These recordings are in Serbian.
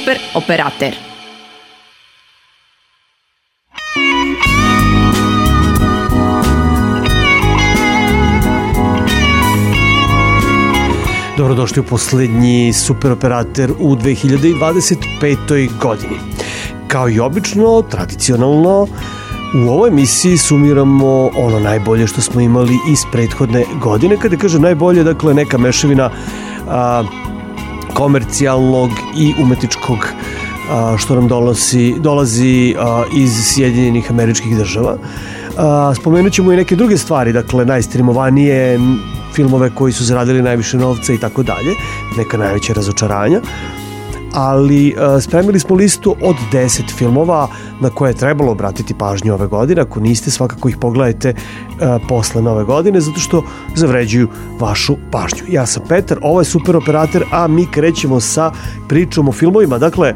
Super Operater. Dobrodošli u poslednji Super Operater u 2025. godini. Kao i obično, tradicionalno, u ovoj emisiji sumiramo ono najbolje što smo imali iz prethodne godine. Kada kažem najbolje, dakle neka mešavina komercijalnog i umetničkog što nam dolazi iz Sjedinjenih Američkih Država. Spomenut ćemo i neke druge stvari, dakle najstreamovanije filmove koji su zaradili najviše novca i tako dalje, neka najveća razočaranja, ali spremili smo listu od 10 filmova na koje je trebalo obratiti pažnju ove godine. Ako niste, svakako ih pogledajte posle nove godine, zato što zavređuju vašu pažnju. Ja sam Petar, ovo je Super Operater, a mi krećemo sa pričom o filmovima. Dakle,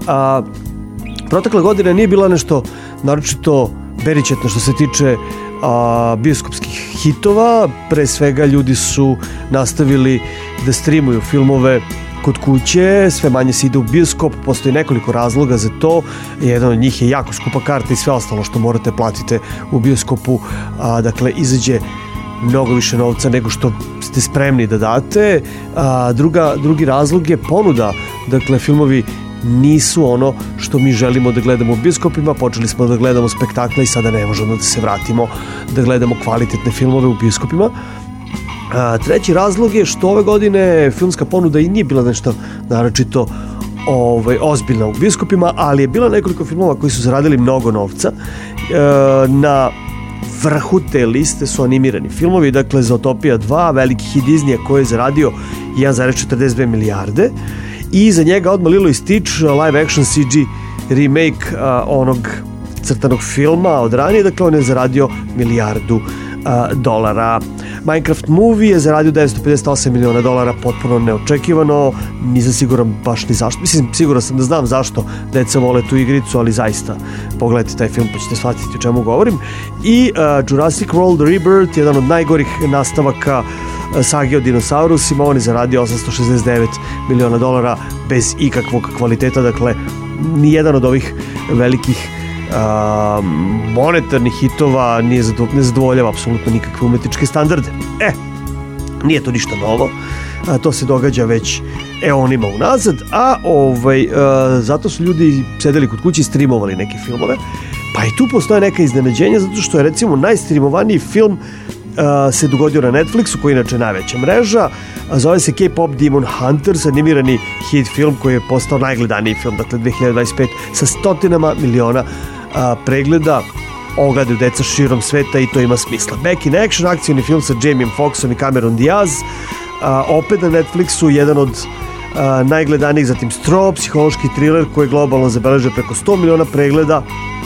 protekla godina nije bila nešto naročito beričetno što se tiče bioskopskih hitova. Pre svega ljudi su nastavili da streamuju filmove kod kuće, sve manje se ide u bioskop, postoji nekoliko razloga za to. Jedan od njih je jako skupa karta i sve ostalo što morate platite u bioskopu, dakle izađe mnogo više novca nego što ste spremni da date. Drugi razlog je ponuda, dakle filmovi nisu ono što mi želimo da gledamo u bioskopima, počeli smo da gledamo spektakle i sada ne možemo da se vratimo da gledamo kvalitetne filmove u bioskopima. Treći razlog je što ove godine filmska ponuda i nije bila nešto naročito ozbiljna u bioskopima, ali je bila nekoliko filmova koji su zaradili mnogo novca. Na vrhu te liste su animirani filmovi, dakle Zootopia 2, veliki hit Disneya koji je zaradio 1,42 milijarde i za njega odmah Lilo i Stitch, live action CG remake onog crtanog filma od ranije, dakle on je zaradio milijardu dolara. Minecraft Movie je zaradio $958 miliona, potpuno neočekivano, nisam siguran baš ni zašto, mislim siguran sam da znam zašto deca vole tu igricu, ali zaista pogledajte taj film pa ćete shvatiti o čemu govorim. I Jurassic World Rebirth, jedan od najgorih nastavaka sage o dinosaurusima, on je zaradio $869 miliona bez ikakvog kvaliteta, dakle nijedan od ovih velikih monetarnih hitova ne zadovoljava apsolutno nikakve umetničke standarde. Nije to ništa novo, to se događa već eonima unazad, zato su ljudi sedeli kod kuće i streamovali neke filmove, pa i tu postoje neka iznenađenja, zato što je recimo najstreamovaniji film se dogodio na Netflixu, koji je inače najveća mreža, zove se K-pop Demon Hunters, animirani hit film koji je postao najgledaniji film, dakle 2025, sa stotinama miliona pregleda. Ovo gledaju deca širom sveta i to ima smisla. Back in Action, akcioni film sa Jamie Foxxom i Cameron Diaz, opet na Netflixu, jedan od najgledanijih, zatim Straw, psihološki thriller koji je globalno zabeležio preko 100 miliona pregleda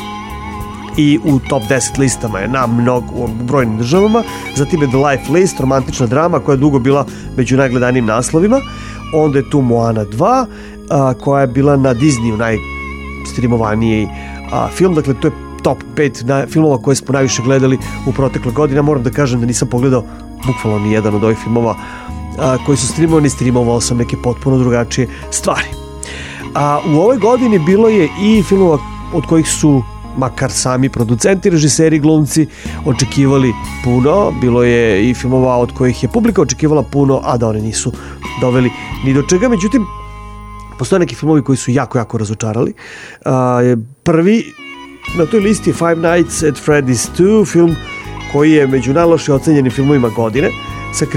i u top 10 listama je u brojnim državama. Zatim je The Life List, romantična drama koja je dugo bila među najgledanijim naslovima. Onda je tu Moana 2 koja je bila na Disneyu najstreamovaniji film, dakle to je top 5 filmova koje smo najviše gledali u protekle godine. Moram da kažem da nisam pogledao bukvalno ni jedan od ovih filmova koji su streamovao sam neke potpuno drugačije stvari. U ovoj godini bilo je i filmova od kojih su makar sami producenti, režiseri, glumci očekivali puno. Bilo je i filmova od kojih je publika očekivala puno, a da oni nisu doveli ni do čega. Međutim, postoje neki filmovi koji su jako, jako razočarali. Prvi na toj listi je Five Nights at Freddy's 2, film koji je među najlošije ocenjenim filmovima godine, sa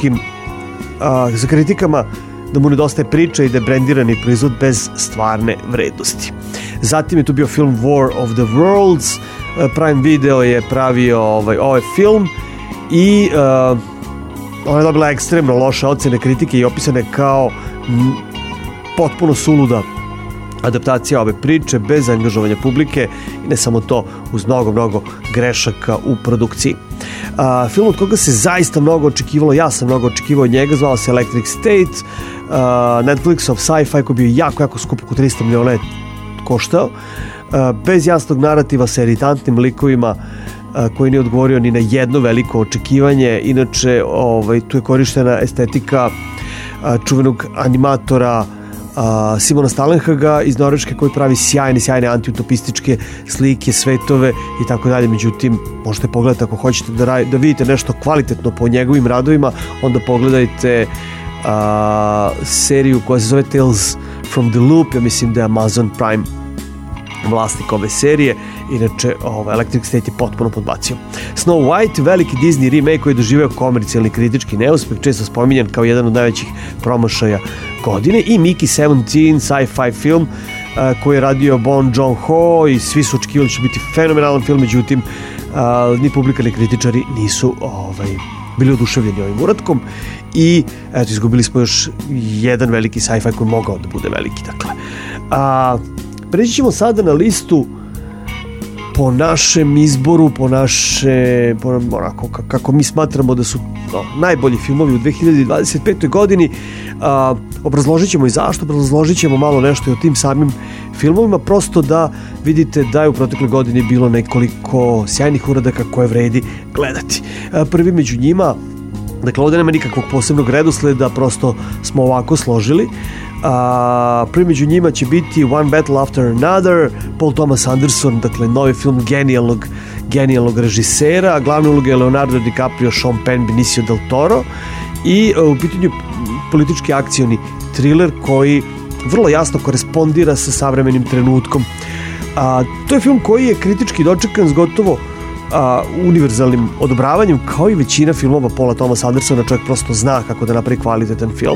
kritikama da mu nedostaje priča i da je brendirani proizvod bez stvarne vrednosti. Zatim je tu bio film War of the Worlds, Prime Video je pravio ovaj film i ona je dobila ekstremno loše ocene kritike i opisane kao potpuno suluda adaptacija ove priče bez angažovanja publike i ne samo to, uz mnogo grešaka u produkciji. Film od koga se zaista mnogo očekivalo, ja sam mnogo očekivao od njega, zvao se Electric State, Netflixov sci-fi koji je bio jako skup, oko 300 miliona je koštao, bez jasnog narativa sa iritantnim likovima koji nije odgovorio ni na jedno veliko očekivanje. Inače, tu je korištena estetika čuvenog animatora Simona Stalenhaga iz Norveške, koji pravi sjajne antiutopističke slike, svetove i tako dalje. Međutim, možete pogledati ako hoćete da vidite nešto kvalitetno po njegovim radovima, onda pogledajte seriju koja se zove Tales from the Loop. Ja mislim da je Amazon Prime vlasnik ove serije. Inače, Electric State je potpuno podbacio. Snow White, veliki Disney remake koji je doživeo komercijalni kritički neuspeh, često spominjan kao jedan od najvećih promašaja godine, i Mickey 17, sci-fi film koji je radio Bong Joon-ho i svi su očekivali da će biti fenomenalan film, međutim ni publika ni kritičari nisu bili oduševljeni ovim uratkom i eto, izgubili smo još jedan veliki sci-fi koji mogao da bude veliki. Dakle, preći ćemo sada na listu po našem izboru, onako kako mi smatramo da su najbolji filmovi u 2025. godini. Obrazložit ćemo i zašto, obrazložit ćemo malo nešto i o tim samim filmovima, prosto da vidite da je u protekle godini bilo nekoliko sjajnih uradaka koje vredi gledati. Prvi među njima, dakle ovdje nema nikakvog posebnog redosleda, prosto smo ovako složili. Prvi među njima će biti One Battle After Another, Paul Thomas Anderson, dakle novi film genijalnog režisera, glavne uloge je Leonardo DiCaprio, Sean Penn, Benicio del Toro, i u pitanju politički akcioni thriller koji vrlo jasno korespondira sa savremenim trenutkom. To je film koji je kritički dočekan s gotovo univerzalnim odobravanjem, kao i većina filmova Paula Thomasa Andersona. Čovjek prosto zna kako da napravi kvalitetan film.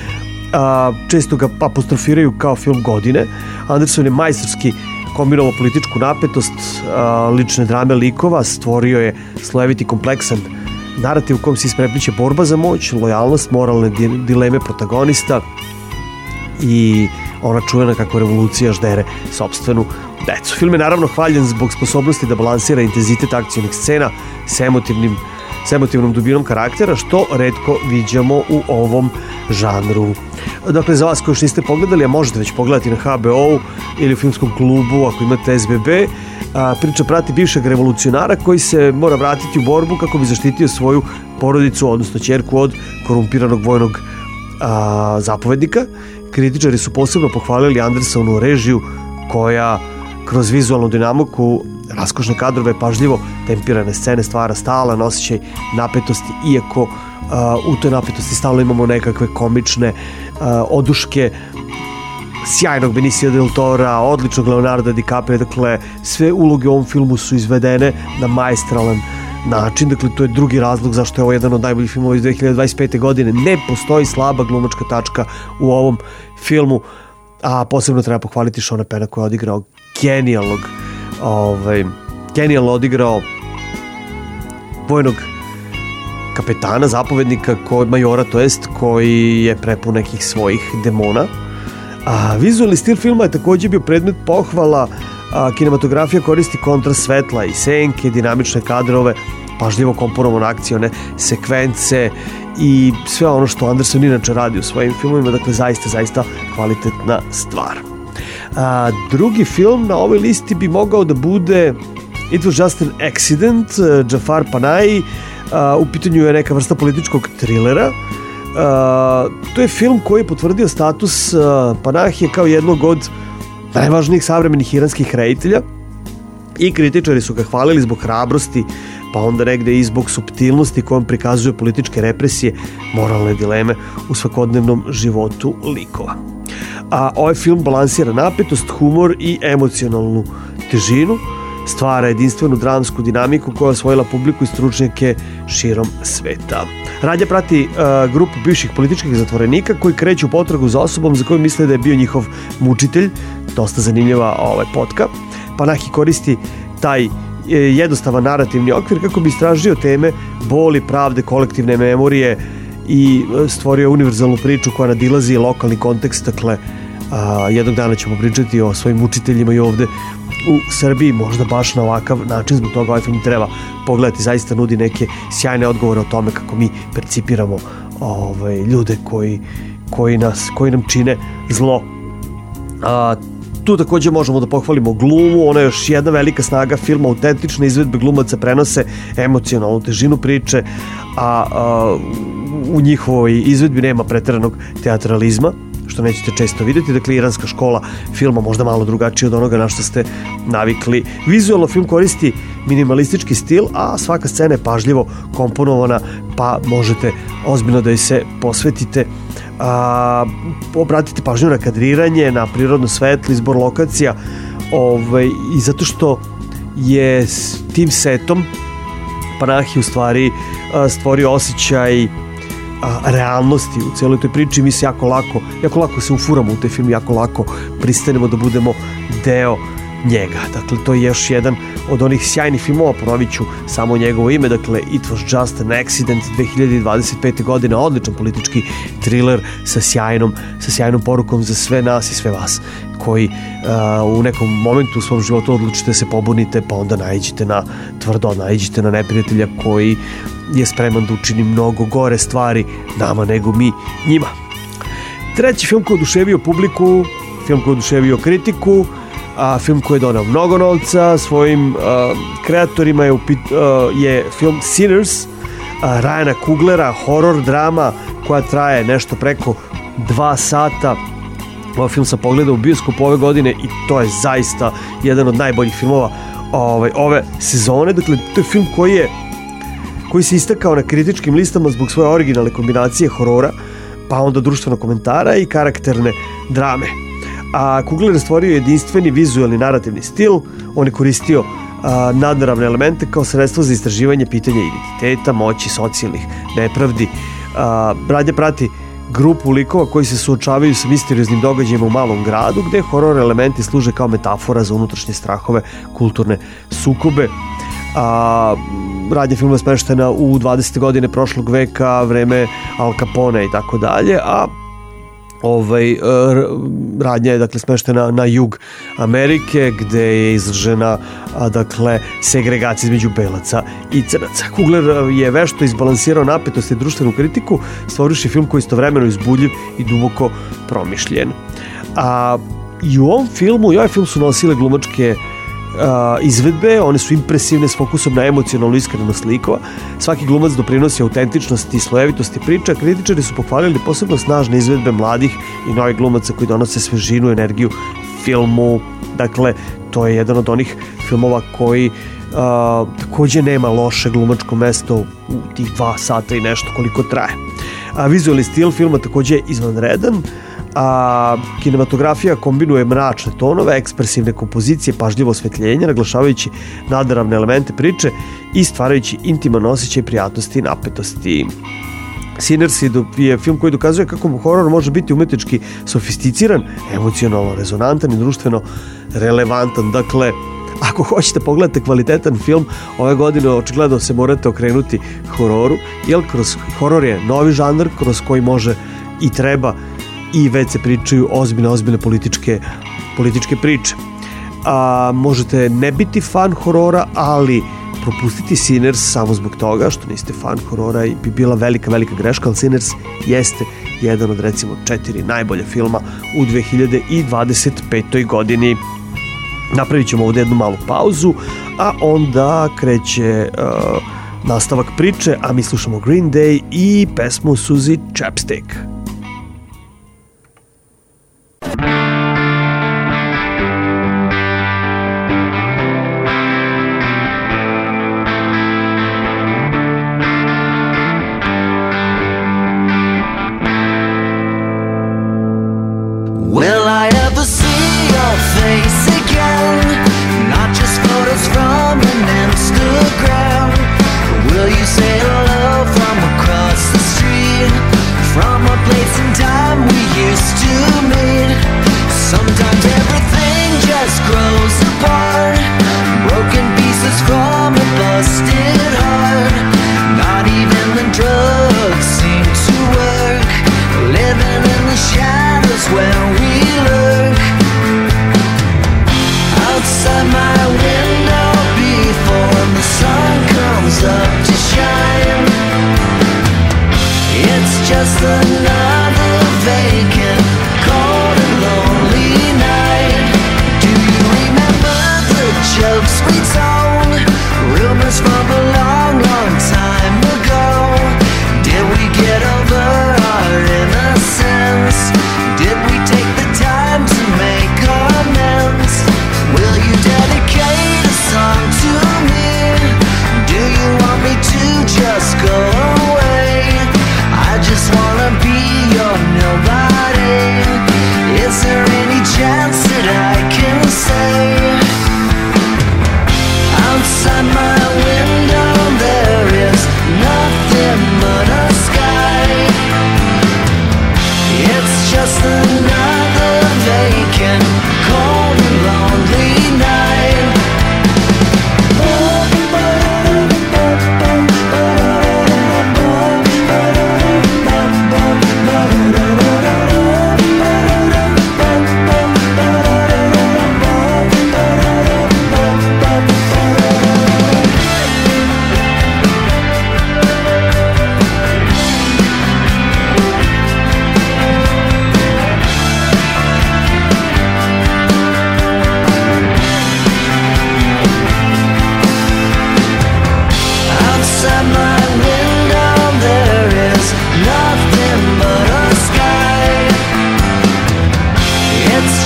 Često ga apostrofiraju kao film godine. Anderson je majstorski kombinovao političku napetost, lične drame likova, stvorio je slojeviti kompleksan narativ u kojem se isprepliće borba za moć, lojalnost, moralne dileme protagonista i ona čuvena kako revolucija ždere sopstvenu decu. Film je naravno hvaljen zbog sposobnosti da balansira intenzitet akcijnih scena s emotivnom dubinom karaktera, što retko viđamo u ovom žanru. Dakle, za vas koji još niste pogledali, a možete već pogledati na HBO ili u filmskom klubu ako imate SBB, priča prati bivšeg revolucionara koji se mora vratiti u borbu kako bi zaštitio svoju porodicu, odnosno ćerku, od korumpiranog vojnog zapovednika. Kritičari su posebno pohvalili Andersonu režiju koja kroz vizualnu dinamiku, raskošne kadrove, pažljivo tempirane scene stvara stalan osjećaj napetosti, iako u toj napetosti stalno imamo nekakve komične oduške sjajnog Benicia del Tora, odličnog Leonarda DiCaprio. Dakle, sve uloge u ovom filmu su izvedene na maestralan način. Dakle, to je drugi razlog zašto je ovo jedan od najboljih filmova iz 2025. godine. Ne postoji slaba glumačka tačka u ovom filmu, a posebno treba pohvaliti Seana Penna koji je odigrao genijalno odigrao vojnog kapetana, zapovednika, majora, to jest, koji je prepun nekih svojih demona. Vizualni stil filma je također bio predmet pohvala. Kinematografija koristi kontrast svetla i senke, dinamične kadrove, pažljivo komponovane akcione sekvence i sve ono što Anderson inače radi u svojim filmovima. Dakle, zaista kvalitetna stvar. Drugi film na ovoj listi bi mogao da bude It Was Just an Accident, Jafar Panahi. U pitanju je neka vrsta političkog trilera. To je film koji je potvrdio status Panahije kao jednog od najvažnijih savremenih iranskih reditelja i kritičari su ga hvalili zbog hrabrosti, pa onda negde i zbog suptilnosti kojom prikazuje političke represije, moralne dileme u svakodnevnom životu likova. Ovaj film balansira napetost, humor i emocionalnu težinu, stvara jedinstvenu dramsku dinamiku koja je osvojila publiku i stručnjake širom sveta. Radnja prati grupu bivših političkih zatvorenika koji kreću potragu za osobom za koju misle da je bio njihov mučitelj. Dosta zanimljiva potka. Panahi koristi taj jednostavan narativni okvir kako bi istražio teme boli, pravde, kolektivne memorije i stvorio univerzalnu priču koja nadilazi lokalni kontekst. Dakle, jednog dana ćemo pričati o svojim mučiteljima i ovde u Srbiji, možda baš na ovakav način. Zbog toga ovaj film treba pogledati, zaista nudi neke sjajne odgovore o tome kako mi percipiramo ljude koji nam čine zlo. Tu također možemo da pohvalimo glumu, ona je još jedna velika snaga filma, autentične izvedbe glumaca prenose emocionalnu težinu priče, a u njihovoj izvedbi nema preteranog teatralizma, što što nećete često vidjeti. Dakle, iranska škola filma, možda malo drugačija od onoga na što ste navikli. Vizualno film koristi minimalistički stil, a svaka scena je pažljivo komponovana, pa možete ozbiljno da joj se posvetite. Obratite pažnju na kadriranje, na prirodno svetlo, izbor lokacija, i zato što je s tim setom Panahi u stvari stvorio osjećaj realnosti u celoj toj priči. Mi se jako lako se ufuramo u taj film, jako lako pristanemo da budemo deo njega. Dakle, to je još jedan od onih sjajnih filmova, ponovit ću samo njegovo ime, dakle It Was Just an Accident 2025. godine, odličan politički thriller sa sjajnom porukom za sve nas i sve vas koji u nekom momentu u svom životu odlučite se pobunite, pa onda naiđete na tvrdo, naiđete na neprijatelja koji je spreman da učini mnogo gore stvari nama nego mi njima. Treći film koji je oduševio publiku, film koji je oduševio kritiku, film koji je donao mnogo novca svojim kreatorima je film Sinners Ryana Couglera, horor drama koja traje nešto preko 2 sata. Ovaj film sam pogledao u bioskopu ove godine i to je zaista jedan od najboljih filmova ove sezone. Dakle, to je film koji se istakao na kritičkim listama zbog svoje originalne kombinacije horora, pa onda društvenog komentara i karakterne drame. Cougler je stvorio jedinstveni vizualni narativni stil. On je koristio nadnaravne elemente kao sredstvo za istraživanje pitanja identiteta, moći, socijalnih nepravdi. Radnja prati grupu likova koji se suočavaju sa misterioznim događajima u malom gradu, gde horor elementi služe kao metafora za unutrašnje strahove, kulturne sukobe. Radnja filma je smeštena u 20. godine prošlog veka, vreme Al Capone i tako dalje, a radnja je dakle smeštena na jug Amerike, gde je izražena segregacija između belaca i crnaca. Cougler je vešto izbalansirao napetost i društvenu kritiku, stvorivši film koji je istovremeno izbudljiv i duboko promišljen. I u ovom filmu, i ovaj film su nosile glumačke izvedbe, one su impresivne s fokusom na emocionalnu iskrenost likova. Svaki glumac doprinosi autentičnosti i slojevitosti priča. Kritičari su pohvalili posebno snažne izvedbe mladih i novih glumaca koji donose svežinu i energiju filmu. Dakle, to je jedan od onih filmova koji takođe nema loše glumačko mesto u tih 2 sata i nešto koliko traje. Vizualni stil filma takođe je izvanredan. Kinematografija kombinuje mračne tonove, ekspresivne kompozicije, pažljivo osvetljenje, naglašavajući nadnaravne elemente priče i stvarajući intiman osjećaj prijatnosti i napetosti. Sinners je film koji dokazuje kako horor može biti umetnički sofisticiran, emocionalno rezonantan i društveno relevantan. Dakle, ako hoćete pogledati kvalitetan film, ove godine očigledno se morate okrenuti hororu, jer horor je novi žanr kroz koji može i treba i već se pričaju ozbiljne političke priče. Možete ne biti fan horora, ali propustiti Sinners samo zbog toga što niste fan horora i bi bila velika greška, ali Sinners jeste jedan od recimo 4 najbolja filma u 2025. godini. Napravit ćemo ovdje jednu malu pauzu, a onda kreće nastavak priče, a mi slušamo Green Day i pesmu Suzy Chapstick. Will I ever see your face again? Not just photos from an Instagram. Will you say hello from across the street? From a place and time we used to meet. Sometimes everything just grows apart. Broken pieces from a busted heart. Not even the drugs seem to work. Living in the shadows where we lurk. Outside my window before the sun comes up to shine. It's just another vacant, cold and lonely night. Do you remember the jokes we told? Rumors from a long time ago. Did we get over our innocence? Did we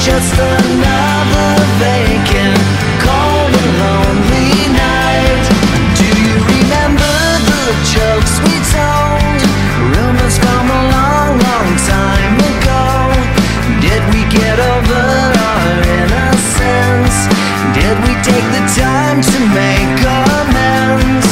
just another vacant, cold and lonely night. Do you remember the jokes we told? Rumors from a long, long time ago. Did we get over our innocence? Did we take the time to make amends?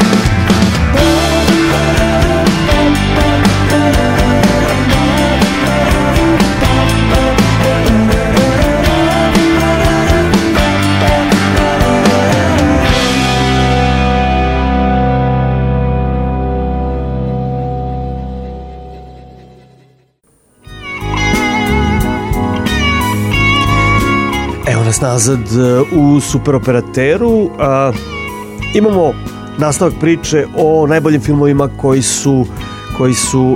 Nazad u Superoperateru. Imamo nastavak priče o najboljim filmovima koji su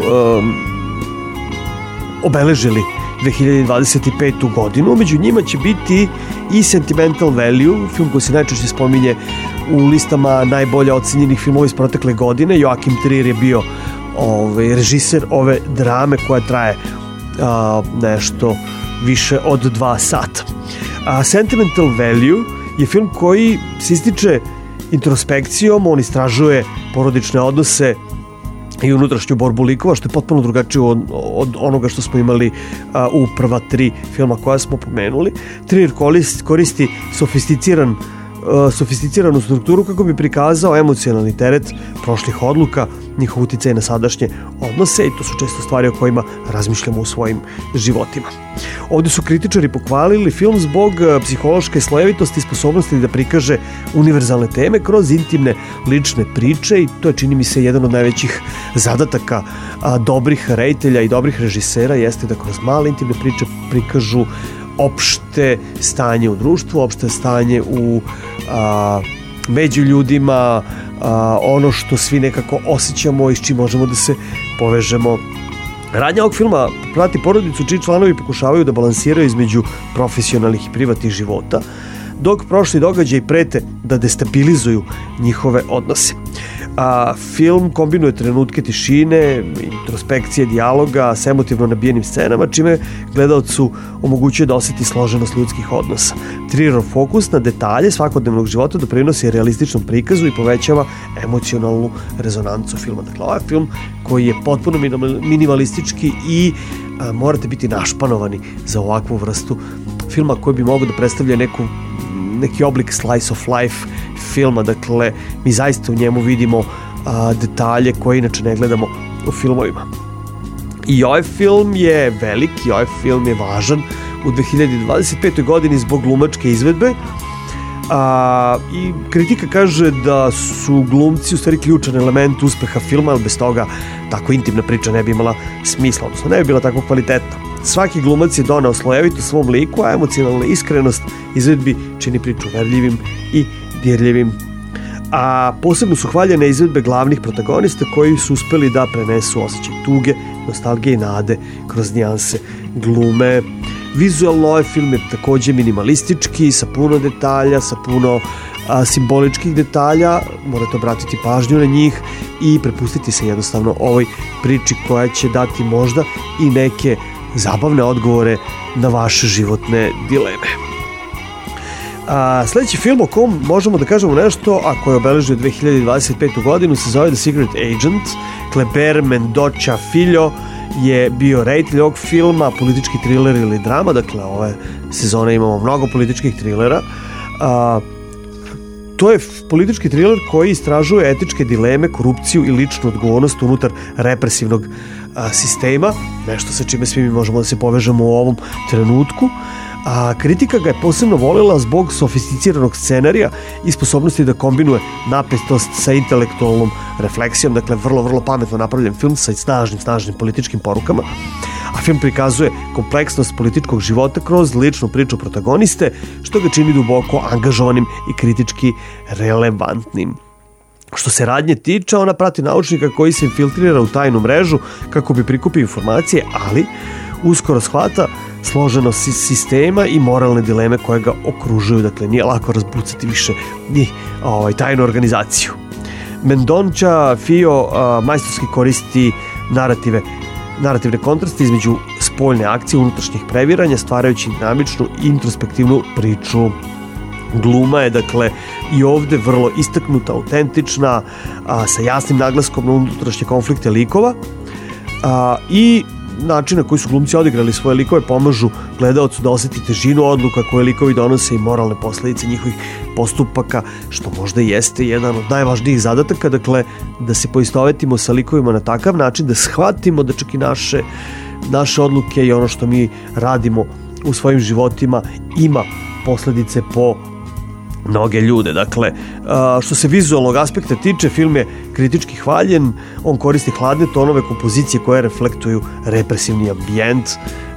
obeležili 2025. godinu. Među njima će biti i Sentimental Value, film koji se najčešće spominje u listama najbolje ocenjenih filmova iz protekle godine. Joachim Trier je bio režiser ove drame koja traje nešto više od 2 sata. Sentimental Value je film koji se ističe introspekcijom, on istražuje porodične odnose i unutrašnju borbu likova, što je potpuno drugačije od onoga što smo imali u prva 3 filma koja smo pomenuli. Trier koristi sofisticiranu strukturu kako bi prikazao emocionalni teret prošlih odluka, njihov uticaj na sadašnje odnose, i to su često stvari o kojima razmišljamo u svojim životima. Ovdje su kritičari pohvalili film zbog psihološke slojevitosti i sposobnosti da prikaže univerzalne teme kroz intimne lične priče, i to je, čini mi se, jedan od najvećih zadataka dobrih reditelja i dobrih režisera, jeste da kroz male intimne priče prikažu opšte stanje u društvu, opšte stanje među ljudima, ono što svi nekako osjećamo i s čim možemo da se povežemo. Radnja ovog filma prati porodicu čiji članovi pokušavaju da balansiraju između profesionalnih i privatnih života, dok prošli događaji prete da destabilizuju njihove odnose. Film kombinuje trenutke tišine, introspekcije, dijaloga s emotivno nabijenim scenama, čime gledalcu omogućuje da osjeti složenost ljudskih odnosa. Trierov fokus na detalje svakodnevnog života doprinosi realističnom prikazu i povećava emocionalnu rezonancu filma. Dakle, ovaj film koji je potpuno minimalistički i morate biti našpanovani za ovakvu vrstu filma koji bi mogao da predstavlja neki oblik slice of life filma. Dakle, mi zaista u njemu vidimo detalje koje inače ne gledamo u filmovima. I ovaj film je veliki, ovaj film je važan u 2025. godini zbog glumačke izvedbe. I kritika kaže da su glumci u stvari ključan element uspeha filma, ali bez toga tako intimna priča ne bi imala smisla, odnosno ne bi bila tako kvalitetna. Svaki glumac je donao slojevito svom liku, a emocionalna iskrenost izvedbi čini priču verljivim i dirljivim. A posebno su hvaljene izvedbe glavnih protagonista koji su uspeli da prenesu osjećaj tuge, nostalgije i nade kroz nijanse glume. Vizualno ovaj film je takođe minimalistički, sa puno detalja, sa puno simboličkih detalja, morate obratiti pažnju na njih i prepustiti se jednostavno ovoj priči koja će dati možda i neke zabavne odgovore na vaše životne dileme. Sljedeći film o kom možemo da kažemo nešto, a koji je obeležio 2025. godinu, se zove The Secret Agent. Kleber Mendoza Filho je bio reditelj ovog filma, politički triler ili drama, dakle ove sezone imamo mnogo političkih trilera. To je politički triler koji istražuje etičke dileme, korupciju i ličnu odgovornost unutar represivnog sistema, nešto sa čime svi mi možemo da se povežemo u ovom trenutku. Kritika ga je posebno voljela zbog sofisticiranog scenarija i sposobnosti da kombinuje napetost sa intelektualnom refleksijom, dakle vrlo pametno napravljen film sa snažnim političkim porukama. A film prikazuje kompleksnost političkog života kroz ličnu priču protagoniste, što ga čini duboko angažovanim i kritički relevantnim. Što se radnje tiče, ona prati naučnika koji se infiltrira u tajnu mrežu kako bi prikupio informacije, ali uskoro shvata složenost sistema i moralne dileme koje ga okružuju, dakle nije lako razbucati više ni tajnu organizaciju. Mendoza Filho majstorski koristi narativne kontraste između spoljne akcije, unutrašnjih previranja, stvarajući dinamičnu introspektivnu priču. Gluma je, dakle, i ovde vrlo istaknuta, autentična, sa jasnim naglaskom na unutrašnje konflikte likova, i način na koji su glumci odigrali svoje likove pomažu gledaocu da oseti težinu odluka koje likovi donose i moralne posledice njihovih postupaka, što možda jeste jedan od najvažnijih zadataka, dakle, da se poistovetimo sa likovima na takav način, da shvatimo da čak i naše odluke i ono što mi radimo u svojim životima ima posledice po mnoge ljude. Dakle, što se vizualnog aspekta tiče, film je kritički hvaljen, on koristi hladne tonove kompozicije koje reflektuju represivni ambijent.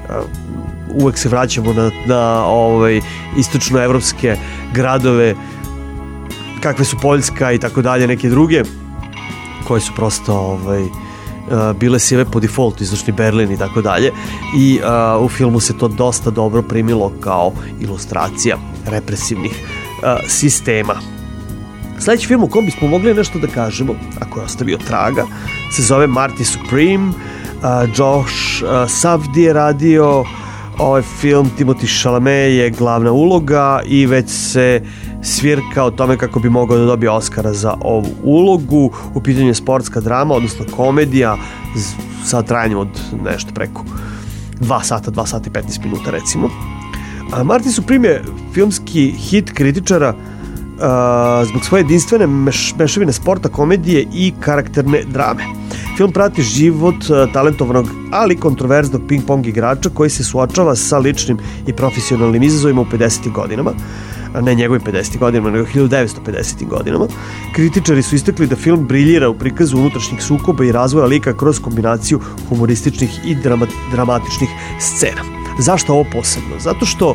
Uvek se vraćamo na istočnoevropske gradove kakve su Poljska i tako dalje, neke druge koje su prosto bile sive po defaultu, istočni Berlin i tako dalje, i u filmu se to dosta dobro primilo kao ilustracija represivnih sistema. Sledeći film u kom bismo mogli nešto da kažemo, ako je ostavio traga, se zove Marty Supreme. Josh Safdie je radio ovaj film, Timothée Chalamet je glavna uloga i već se svirka o tome kako bi mogao da dobije Oscara za ovu ulogu. U pitanju je sportska drama, odnosno komedija sa trajanjem od nešto preko 2 sata i 15 minuta recimo. Marty Supreme je filmski hit kritičara zbog svoje jedinstvene mešavine sporta, komedije i karakterne drame. Film prati život talentovanog, ali kontroverznog ping-pong igrača koji se suočava sa ličnim i profesionalnim izazovima u 50. godinama, ne njegovim 50. godinama, nego 1950. godinama. Kritičari su istakli da film briljira u prikazu unutrašnjih sukoba i razvoja lika kroz kombinaciju humorističnih i dramatičnih scena. Zašto ovo posebno? Zato što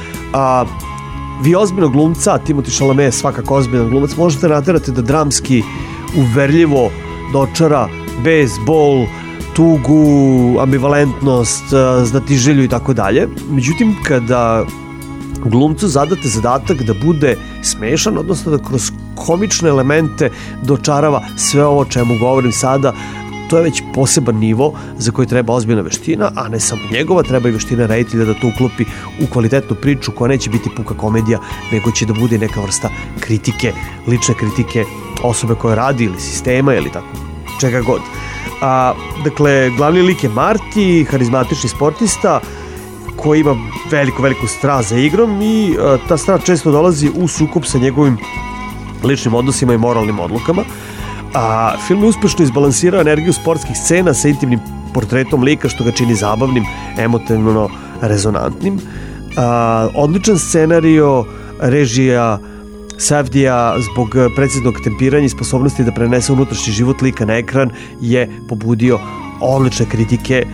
vi ozbiljnog glumca, Timothée Chalamet je svakako ozbiljan glumac, možete naterati da dramski, uverljivo dočara bejzbol, tugu, ambivalentnost, znatiželju i tako dalje. Međutim, kada glumcu zadate zadatak da bude smešan, odnosno da kroz komične elemente dočarava sve ovo o čemu govorim sada, to je već poseban nivo za koji treba ozbiljna veština, a ne samo njegova, treba i veština reditelja da to uklopi u kvalitetnu priču koja neće biti puka komedija, nego će da bude neka vrsta kritike, lične kritike osobe koja radi ili sistema ili tako, čega god. Dakle, glavni lik je Marty, harizmatični sportista koji ima veliku strast za igrom i ta strast često dolazi u sukob sa njegovim ličnim odnosima i moralnim odlukama. Film je uspešno izbalansirao energiju sportskih scena sa intimnim portretom lika, što ga čini zabavnim, emotivno rezonantnim. Odličan scenario, režija Safdija zbog preciznog tempiranja i sposobnosti da prenese unutrašnji život lika na ekran je pobudio odlične kritike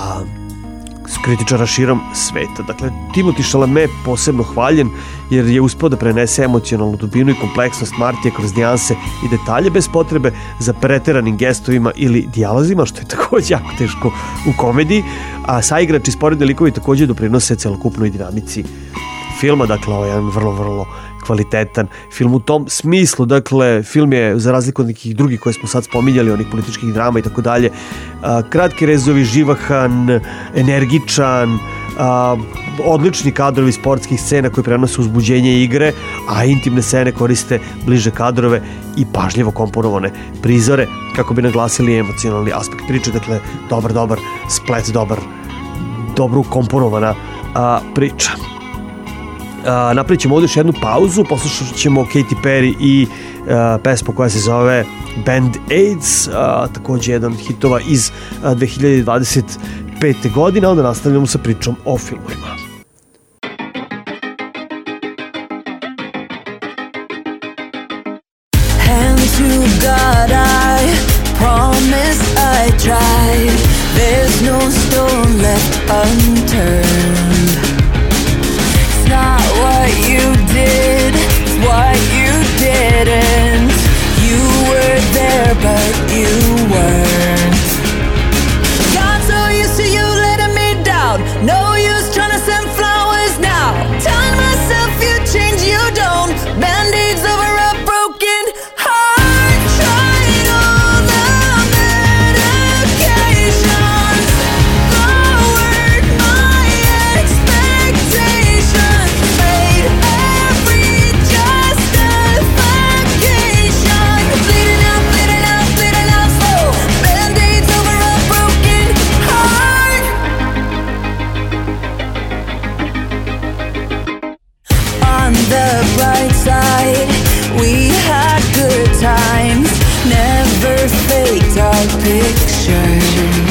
kritičara širom sveta. Dakle, Timothée Chalamet posebno hvaljen jer je uspeo da prenese emocionalnu dubinu i kompleksnost Martija kroz nijanse i detalje bez potrebe za preteranim gestovima ili dijalozima, što je takođe jako teško u komediji, a saigrači i sporedni likovi takođe doprinose celokupnoj dinamici filma. Dakle, ovo je jedan vrlo kvalitetan film u tom smislu. Dakle, film je, za razliku od nekih drugih koje smo sad spominjali, onih političkih drama i tako dalje, kratki rezovi, živahan, energičan, odlični kadrovi sportskih scena koji prenose uzbuđenje igre, a intimne scene koriste bliže kadrove i pažljivo komponovane prizore kako bi naglasili emocionalni aspekt priče. Dakle, dobar splet, dobro komponovana priča. Napravit ćemo ovdje još jednu pauzu, poslušat ćemo Katy Perry i pesmu koja se zove Band-Aids, također jedan od hitova iz 2025. godine, onda nastavljamo sa pričom o filmovima. Hands to God, I promise I tried. There's no stone left unturned. Not what you did, it's what you didn't. You were there, but you weren't. Got so used to you letting me down. No use trying to send flowers now. Telling myself you change, you don't. Band-aids over a broken heart. Tried all the medications, the work bright side. We had good times, never faked our pictures.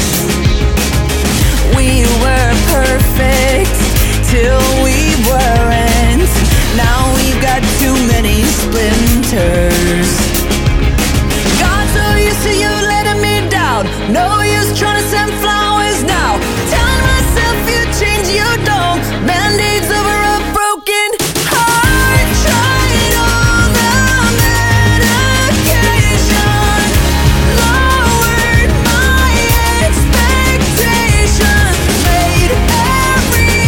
We were perfect till we weren't. Now we've got too many splinters. Got so used to you letting me down. No use trying to send flowers now. Telling myself you change, you don't. Band-aids over a broken heart. Tried all the medication, lowered my expectations, made every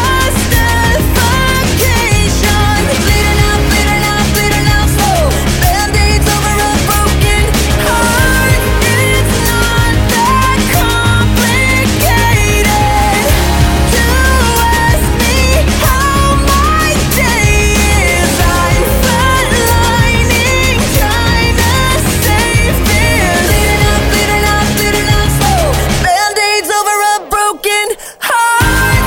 justification. Bleeding out, bleeding out, bleeding out slow. Band-aids over a broken heart. It's not that complicated to ask me how my day is. I'm flatlining, trying to save fear. Bleeding out, bleeding out, bleeding out slow. Band-aids over a broken heart.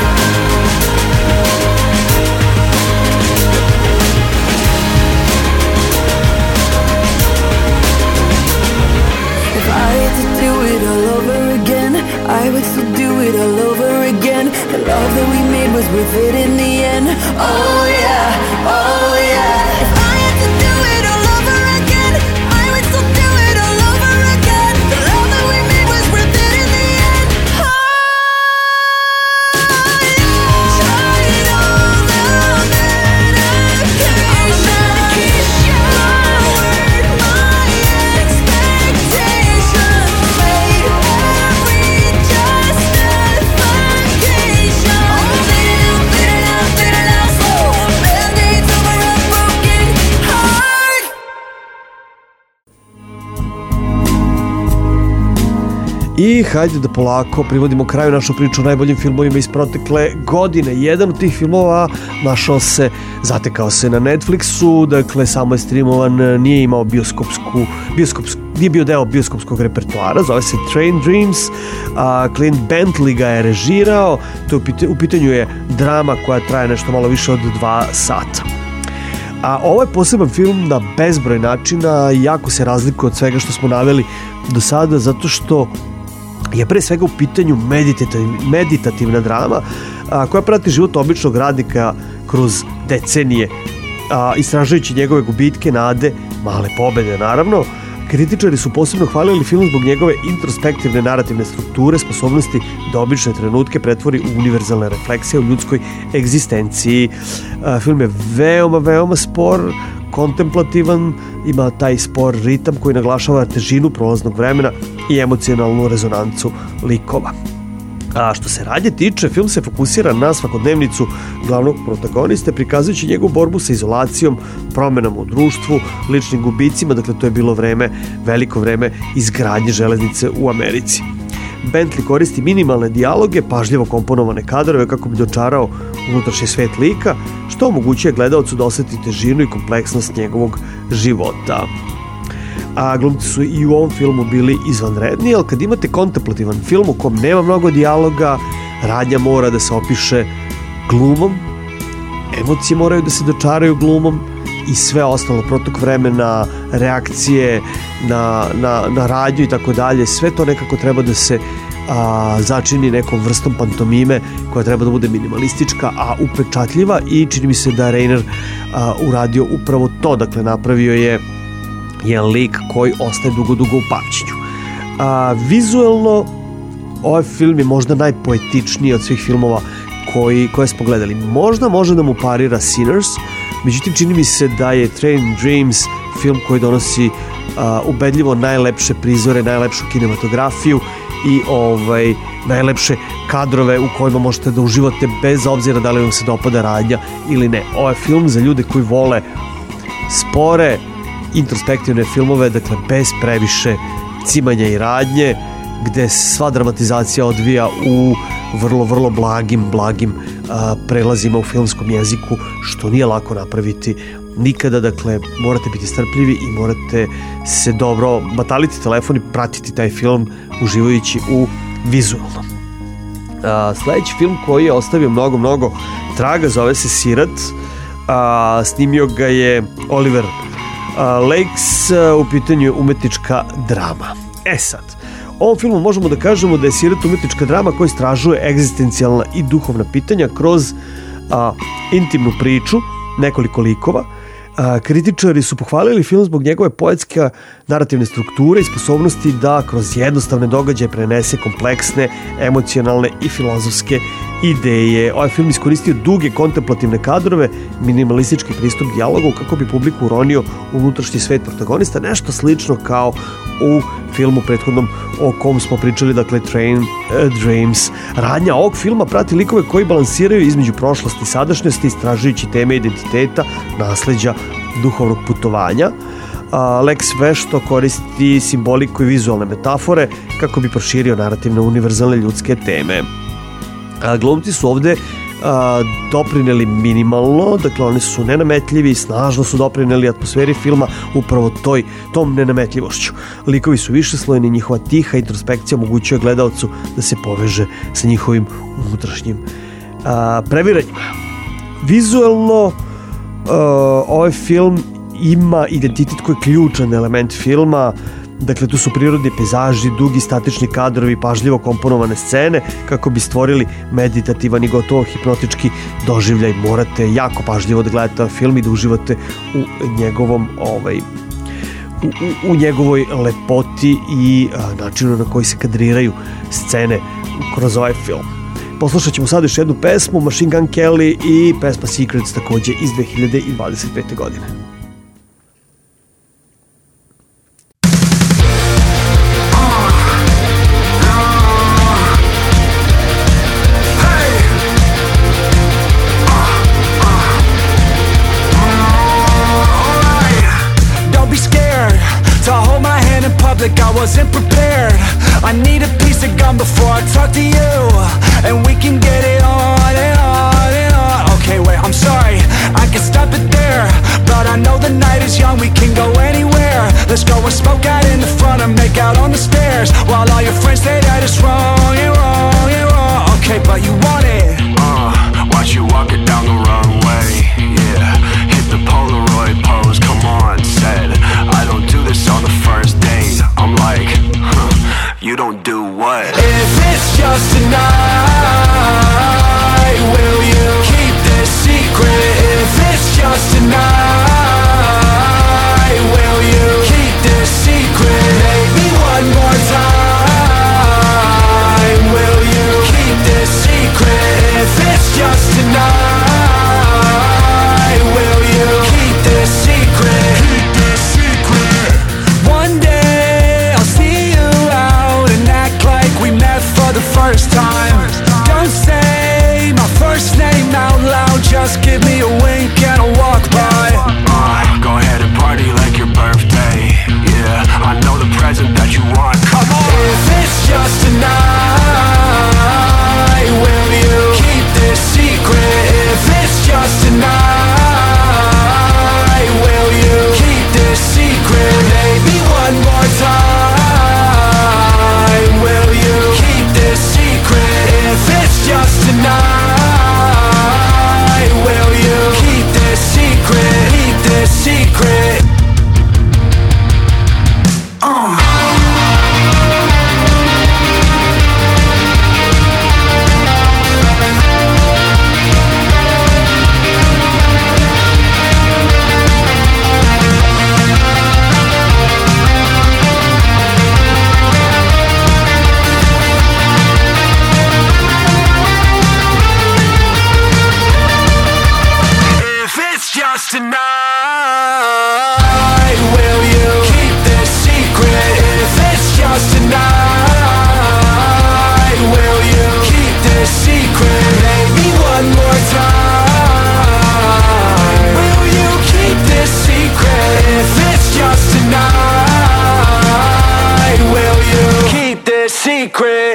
If I had to do it all over again, I would still do it all over again. The love that we made was worth it in the end. Oh yeah, oh yeah. If I had to do it all over again, I would still do it all over again. The love that we made was worth it in the end. Oh yeah. Tried all the medication, lowered my expectations, made every justification. Bleeding out, bleeding out, bleeding out slow. Band-aids over a broken heart. I hajde da polako privodimo kraju našu priču o najboljim filmovima iz protekle godine. Jedan od tih filmova zatekao se na Netflixu, dakle samo je streamovan, nije imao nije bio deo bioskopskog repertoara, zove se Train Dreams, Clint Bentley ga je režirao, u pitanju je drama koja traje nešto malo više od 2 sata. A ovo je poseban film na bezbroj načina, jako se razlikuje od svega što smo naveli do sada, zato što je pre svega u pitanju meditativna drama koja prati život običnog radnika kroz decenije, istražujući njegove gubitke, nade, male pobede naravno. Kritičari su posebno hvalili film zbog njegove introspektivne narativne strukture, sposobnosti da obične trenutke pretvori u univerzalne refleksije u ljudskoj egzistenciji. Film je veoma spor, kontemplativan, ima taj spor ritam koji naglašava težinu prolaznog vremena i emocionalnu rezonancu likova. A što se radnje tiče, film se fokusira na svakodnevnicu glavnog protagoniste, prikazujući njegovu borbu sa izolacijom, promenama u društvu, ličnim gubicima, dakle to je bilo veliko vreme izgradnje železnice u Americi. Bentley koristi minimalne dijaloge, pažljivo komponovane kadrove kako bi dočarao unutrašnji svet lika, što omogućuje gledaocu da oseti težinu i kompleksnost njegovog života. A glumci su i u ovom filmu bili izvanredni, ali kad imate kontemplativan film u kom nema mnogo dijaloga, radnja mora da se opiše glumom, emocije moraju da se dočaraju glumom i sve ostalo, protok vremena, reakcije na radnju i tako dalje, sve to nekako treba da se začini nekom vrstom pantomime koja treba da bude minimalistička, a upečatljiva, i čini mi se da Reiner uradio upravo to, dakle napravio je jedan lik koji ostaje dugo u pamćenju. Vizuelno ovaj film je možda najpoetičniji od svih filmova koje smo gledali. Možda može da mu parira Sinners, međutim čini mi se da je Train Dreams film koji donosi ubedljivo najlepše prizore, najlepšu kinematografiju i najlepše kadrove u kojima možete da uživate bez obzira da li vam se dopada radnja ili ne. Ovo je film za ljude koji vole spore, introspektivne filmove, dakle bez previše cimanja i radnje, gde se sva dramatizacija odvija u vrlo blagim prelazima u filmskom jeziku, što nije lako napraviti nikada, dakle morate biti strpljivi i morate se dobro bataliti telefon i pratiti taj film uživajući u vizualnom. Sledeći film koji je ostavio mnogo traga zove se Sirat. snimio ga je Oliver Lakes, u pitanju je umetnička drama. Sad, ovom filmu možemo da kažemo da je sirat umetnička drama koja istražuje egzistencijalna i duhovna pitanja kroz intimnu priču nekoliko likova. Kritičari su pohvalili film zbog njegove poetske narativne strukture i sposobnosti da kroz jednostavne događaje prenese kompleksne, emocionalne i filozofske ideje. Ovaj film iskoristio duge kontemplativne kadrove, minimalistički pristup dijalogu kako bi publiku uronio u unutrašnji svet protagonista, nešto slično kao u filmu prethodnom o kom smo pričali, dakle Train Dreams. Radnja ovog filma prati likove koji balansiraju između prošlosti i sadašnjosti, istražujući teme identiteta, nasleđa, duhovnog putovanja. Lex vešto koristi simboliku i vizualne metafore kako bi proširio narativne univerzalne ljudske teme. Glumci su ovde doprineli minimalno, dakle oni su nenametljivi, snažno su doprineli atmosferi filma upravo tom nenametljivošću. Likovi su višeslojni, njihova tiha introspekcija omogućuje gledalcu da se poveže sa njihovim unutrašnjim previranjima. Vizualno ovaj film ima identitet koji je ključan element filma. Dakle, tu su prirodni pejzaži, dugi statični kadrovi, pažljivo komponovane scene kako bi stvorili meditativan i gotovo hipnotički doživljaj. Morate jako pažljivo da gledate film i da uživate u njegovom u njegovoj lepoti i načinu na koji se kadriraju scene kroz ovaj film. Poslušat ćemo sad još jednu pesmu, Machine Gun Kelly i pesma Secrets, takođe iz 2025. godine. I wasn't prepared. I need a piece of gum before I talk to you, and we can get it on and on and on. Okay, wait, I'm sorry, I can stop it there, but I know the night is young, we can go anywhere. Let's go and smoke out in the front and make out on the stairs, while all your friends say that it's wrong and wrong and wrong. Okay, but you want it. Watch you walk it down the runway. Yeah, hit the Polaroid pose, come on, said I don't do this on the first date. I'm like, you don't do what? If it's just tonight, will you keep this secret? If it's just tonight, will you keep this secret? Maybe one more time, will you keep this secret? If it's just tonight, will you keep this secret? Keep this secret. One day I'll see you out and act like we met for the first time. Don't say my first name out loud, just give me a wink and I'll walk by. Go ahead and party like your birthday. Yeah, I know the present that you want. Come on. If it's just tonight, will you keep this secret? If it's just tonight, will you keep this secret? Maybe one more time, will you keep this secret? If it's just tonight, will you keep this secret? Keep this secret. Tonight, will you keep this secret? If it's just tonight, will you keep this secret? Maybe one more time, will you keep this secret? If it's just tonight, will you keep this secret?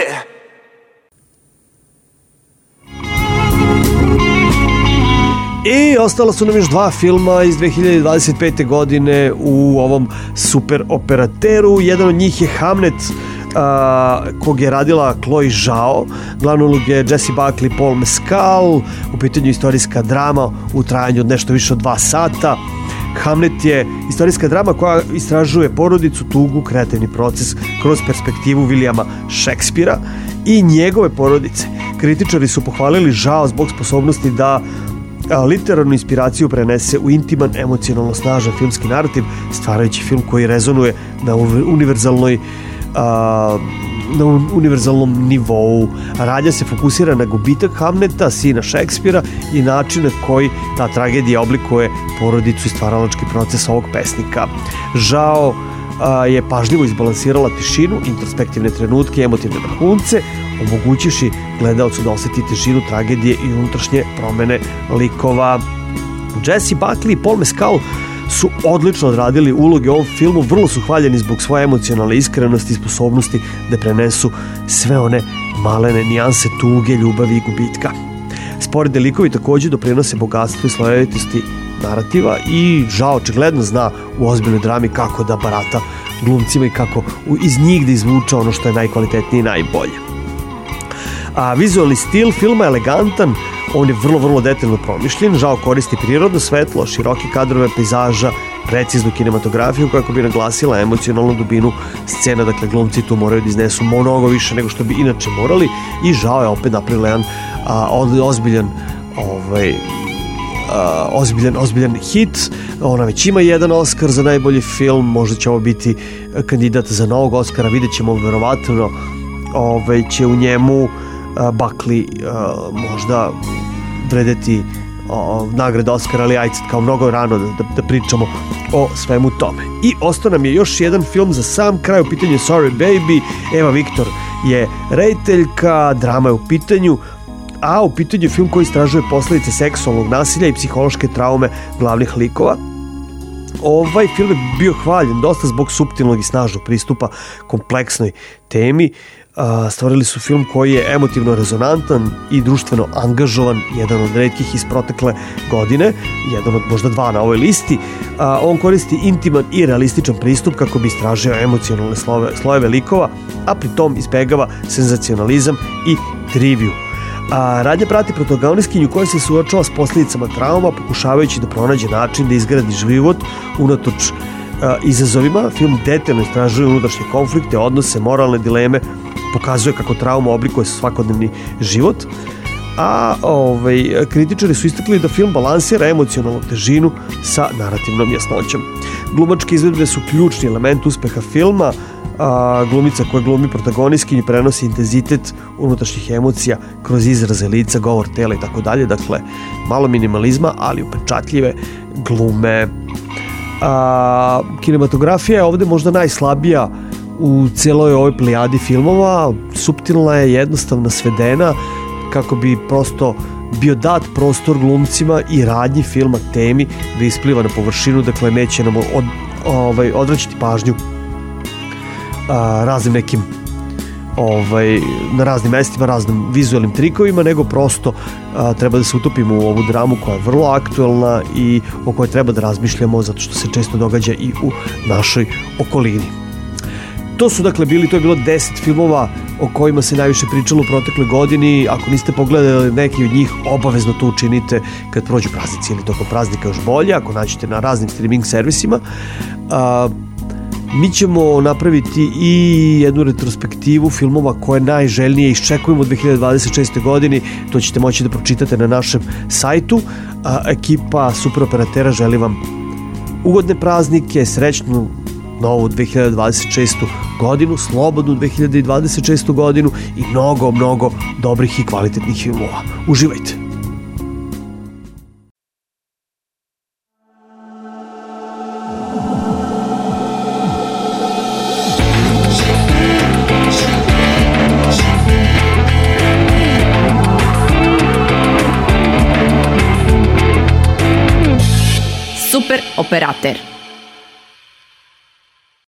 I ostala su nam još dva filma iz 2025. godine u ovom super operateru. Jedan od njih je Hamnet kog je radila Chloe Zhao. Glavnu ulogu je Jessie Buckley i Paul Mescal. U pitanju istorijska drama u trajanju od nešto više od 2 sata. Hamlet je istorijska drama koja istražuje porodicu, tugu, kreativni proces kroz perspektivu Williama Shakespearea i njegove porodice. Kritičari su pohvalili Zhao zbog sposobnosti da literarnu inspiraciju prenese u intiman, emocionalno snažan filmski narativ, stvarajući film koji rezonuje na univerzalnom nivou. Radnja se fokusira na gubitak Hamleta, sina Shakespearea, i način na koji ta tragedija oblikuje porodicu i stvaralački proces ovog pesnika. Zhao je pažljivo izbalansirala tišinu, introspektivne trenutke i emotivne vrhunce, omogućivši gledaocu da oseti težinu tragedije i unutrašnje promene likova. Jessie Buckley i Paul Mescal su odlično odradili uloge u ovom filmu, vrlo su hvaljeni zbog svoje emocionalne iskrenosti i sposobnosti da prenesu sve one malene nijanse tuge, ljubavi i gubitka. Sporedni likovi takođe doprinose bogatstvu i slojevitosti narativa i Zhao očigledno zna u ozbiljnoj drami kako da barata glumcima i kako iz njih da izvuče ono što je najkvalitetnije i najbolje. Vizualni stil filma je elegantan, on je vrlo detaljno promišljen. Zhao koristi prirodno svetlo, široke kadrove pejzaža, preciznu kinematografiju kako bi naglasila emocionalnu dubinu scena. Dakle, glumci tu moraju da iznesu mnogo više nego što bi inače morali i Zhao je opet napravila jedan ozbiljan hit. Ona već ima jedan Oscar za najbolji film, možda će ovo biti kandidat za novog Oscara, vidjet ćemo, verovatno će u njemu Buckley možda vredeti nagrada Oscara, ali ajde kao mnogo rano da pričamo o svemu tome. I ostao nam je još jedan film za sam kraj, u pitanju je Sorry Baby. Eva Viktor je rediteljka, drama je u pitanju, a u pitanju je film koji istražuje posledice seksualnog nasilja i psihološke traume glavnih likova. Ovaj film je bio hvaljen dosta zbog suptilnog i snažnog pristupa kompleksnoj temi. Stvorili su film koji je emotivno rezonantan i društveno angažovan, jedan od retkih iz protekle godine, jedan od možda 2 na ovoj listi. On koristi intiman i realističan pristup kako bi istražio emocionalne slojeve likova, a pritom izbegava senzacionalizam i triviju. Radnja prati protagonistkinju koja se suočava s posljedicama trauma, pokušavajući da pronađe način da izgradi život unatoč izazovima. Film detaljno istražuje unutrašnje konflikte, odnose, moralne dileme, pokazuje kako trauma oblikuje svakodnevni život, a kritičari su istakli da film balansira emocionalnu težinu sa narativnom jasnoćom. Glumačke izvedbe su ključni element uspeha filma. Glumica koja glumi protagonistkinju prenosi intenzitet unutrašnjih emocija kroz izraze lica, govor tela i tako dalje. Dakle, malo minimalizma, ali upečatljive glume. Kinematografija je ovde možda najslabija u celoj ovoj plejadi filmova. Suptilna je, jednostavno svedena kako bi prosto bio dat prostor glumcima i radnji filma, temi da ispliva na površinu. Dakle, neće nam odvraćati pažnju raznim nekim na raznim mestima, raznim vizualnim trikovima, nego prosto treba da se utopimo u ovu dramu koja je vrlo aktuelna i o kojoj treba da razmišljamo zato što se često događa i u našoj okolini. To je bilo 10 filmova o kojima se najviše pričalo u protekloj godini. Ako niste pogledali neki od njih, obavezno to učinite kad prođu praznici ili tokom praznika, još bolje, ako nađete na raznim streaming servisima. Mi ćemo napraviti i jednu retrospektivu filmova koje najželjnije iščekujemo u 2026. godini. To ćete moći da pročitate na našem sajtu. Ekipa Superoperatera želi vam ugodne praznike, srećnu novu 2026. godinu, slobodnu 2026. godinu i mnogo dobrih i kvalitetnih filmova. Uživajte! Super operater.